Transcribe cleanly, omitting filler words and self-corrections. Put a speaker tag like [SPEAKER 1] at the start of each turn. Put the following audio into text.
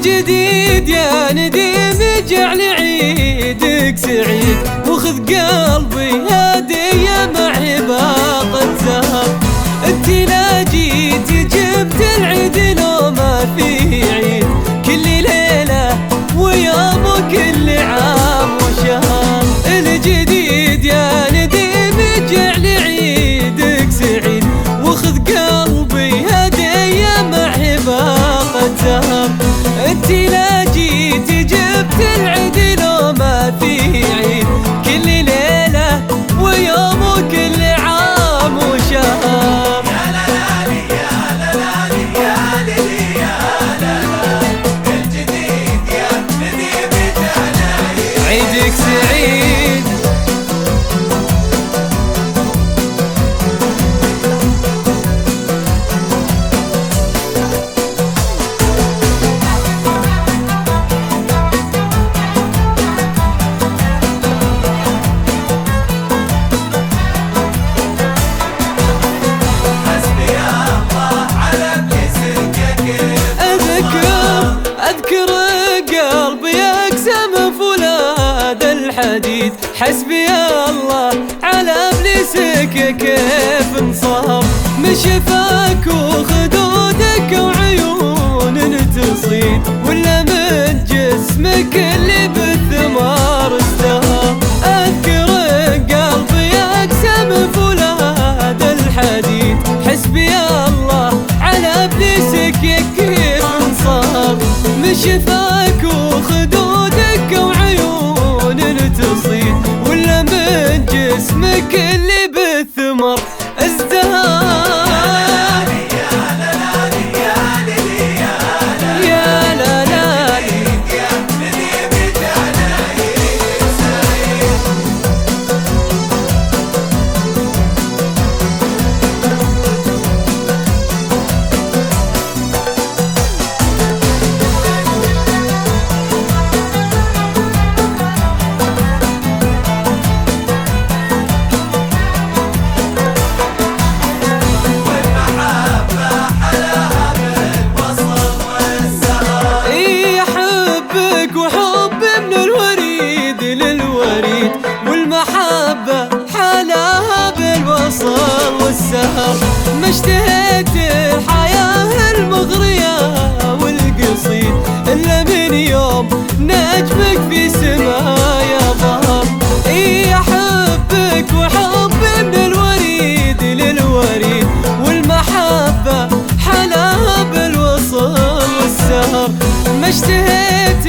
[SPEAKER 1] الجديد يا نديم اجعل عيدك سعيد، وخذ قلبي هدية مع باقة زهر. انت لا جيت جبت العيد لو ما في عيد، كل ليلة ويوم وكل عام وشهر. الجديد يا نديم اجعل عيدك سعيد، وخذ قلبي هدية مع باقة زهر. انت لا جيت جبت العيد لو ما في عيد، كل ليلة ويوم وكل عام وشهر.
[SPEAKER 2] يا لالي يا لالي يا ليلي يا لالا، الجديد يا نديم اجعل
[SPEAKER 1] عيدك سعيد. أذكر قلبي أقسم فولاذ الحديد، حسبي الله على ابليسك كيف انصهر. من شفاك وخدودك وعيون تصيد، ولا من جسمك اللي بالثمار ازدهر. أذكر قلبي أقسم فولاذ الحديد، حسبي الله على ابليسك كيف انصهر. من شفاك وخدودك وعيون تصيد، ولا من جسمك اللي بالثمر ازدهر. والمحبة حلاها بالوصل والسهر. ما اشتهيت الحياة المغرية والقصيد، إلا من يوم نجمك في سمايا ظهر. أحبك وحب من الوريد للوريد، والمحبة حلاها بالوصل والسهر. ما اشتهيت